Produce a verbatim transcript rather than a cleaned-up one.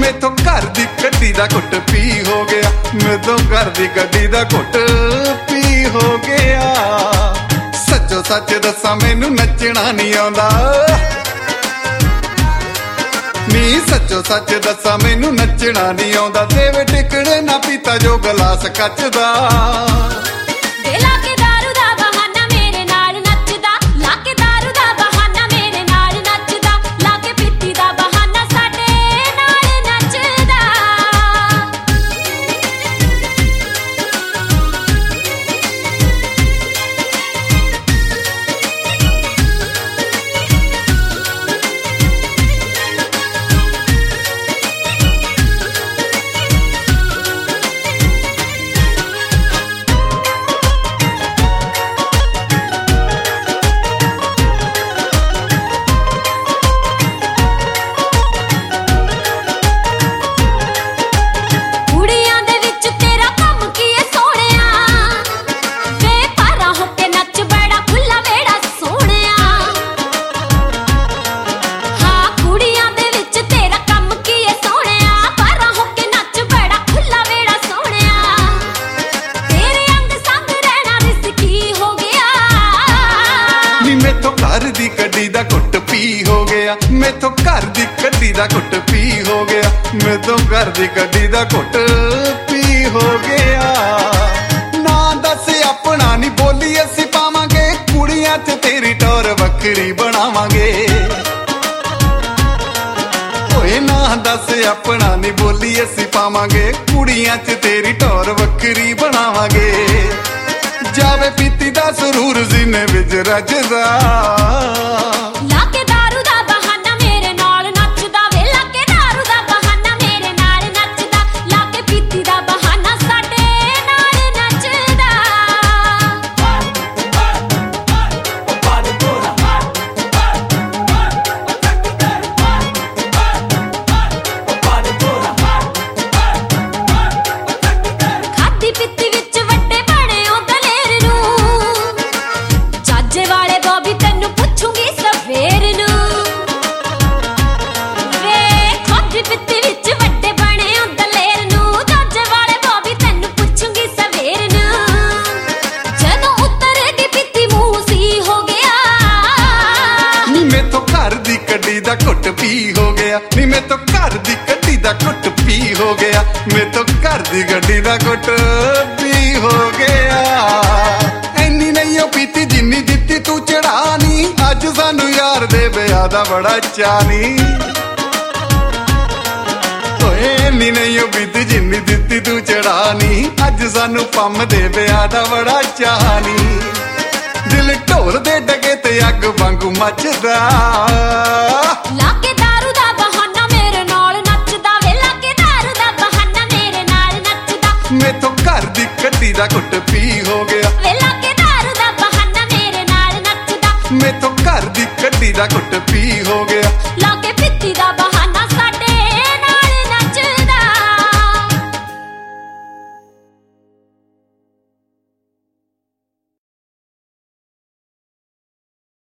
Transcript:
मेथों घर दी गड्डी दा घुट पी हो गया, मेथों घर दी गड्डी दा घुट पी हो गया। सच्चो सच दसा मैनू नचना नहीं आंदा, नी सच्चो सच दसा मैनू नचना नहीं आंदा। देवे टिकड़े ना पीता जो गलास कच दा, मेथों घर दी गड्डी दा घुट पी हो गया, मेथों घर दी गड्डी दा घुट पी हो गया, मेथों घर दी गड्डी दा घुट पी हो गया। ना दस अपना नी बोली असी पावांगे, कुड़ियां च तेरी टोर वक्री बनावांगे। ओए ना दस अपना नी बोली असी पावांगे, कुड़ियां च तेरी टोर वक्री बनावांगे। जावे पीती दा सुरूर सीने विच रजदा, लाके दारू दा बहाना मेरे नाल नचदा वे, लाके दारू दा बहाना मेरे नाल नचदा, लाके पीती दा बहाना साडे नाल नचदा। खादी पीती विच वड्डे बणे ओ दलेर नूं, चाजे वाले बॉबी तैनू पुछूंगी सवेर नूं। वे खादी पीती विच वड्डे बणे ओ दलेर नूं, चाजे वाले बॉबी तैनू पुछूंगी सवेर नूं। जदों उतरेगी पीती मूंह सी हो गया, नी मेथों घर दी गड्डी दा घुट पी हो गया, नी मेथों घर दी गड्डी दा घुट पी हो गया, मेथों घर दी गड्डी दा घुट पी हो गया। ऐनी नहीं ओ पीती जिन्नी दित्ती तू चढ़ानी, अज सानू यार दे ब्याह दा बड़ा चानी। ओए ऐनी नहीं ओ पीती जिन्नी दित्ती तू चढ़ानी, अज सानू पम दे ब्याह दा बड़ा चानी। दिल ढोल दे डगे ते अग वांगू मचदा, लाके दारू दा बहाना मेरे नाल नचदा वे, लाके दारू दा बहाना मेरे नाल नचदा। मेथों घर दी गड्डी दा घुट पी हो गया, वे लाके दारू दा बहाना मेरे नाल नचदा, मेथों घर दी गड्डी दा घुट पी हो गया। लाके पीती दा बहाना